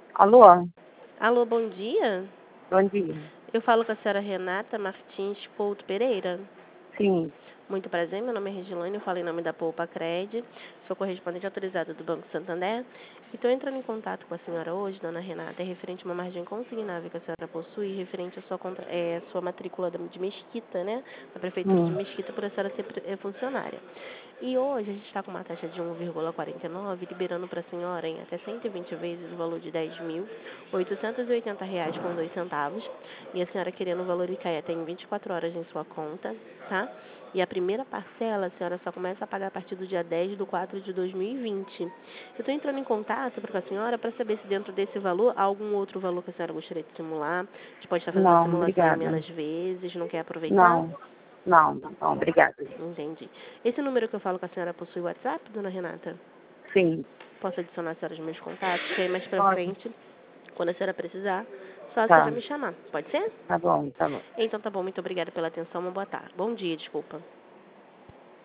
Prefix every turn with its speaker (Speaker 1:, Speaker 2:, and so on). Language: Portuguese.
Speaker 1: Alô?
Speaker 2: Alô, bom dia.
Speaker 1: Bom dia.
Speaker 2: Eu falo com a senhora Renata Martins Couto Pereira.
Speaker 1: Sim.
Speaker 2: Muito prazer, meu nome é Regilane, eu falo em nome da Poupa Cred, sou correspondente autorizada do Banco Santander e estou entrando em contato com a senhora hoje, dona Renata, referente a uma margem consignável que a senhora possui, referente à sua matrícula de Mesquita, né, da Prefeitura de Mesquita, por a senhora ser funcionária. E hoje a gente está com uma taxa de 1,49, liberando para a senhora em até 120 vezes o valor de R$ 10.880 com 2 centavos. E a senhora querendo o valor que cai até em 24 horas em sua conta, tá? E a primeira parcela a senhora só começa a pagar a partir do dia 10/4/2020. Eu estou entrando em contato com a senhora para saber se dentro desse valor há algum outro valor que a senhora gostaria de simular. A gente pode estar fazendo a
Speaker 1: Não,
Speaker 2: simulação em
Speaker 1: obrigada.
Speaker 2: menos vezes, não quer aproveitar?
Speaker 1: Não, obrigada.
Speaker 2: Entendi. Esse número que eu falo com a senhora possui WhatsApp, dona Renata?
Speaker 1: Sim.
Speaker 2: Posso adicionar a senhora aos meus contatos? Que aí mais pra
Speaker 1: Pode.
Speaker 2: frente, quando a senhora precisar, só a
Speaker 1: Tá.
Speaker 2: senhora me chamar. Pode ser?
Speaker 1: Tá bom, tá bom.
Speaker 2: Então tá bom, muito obrigada pela atenção. Uma boa tarde. Bom dia, desculpa.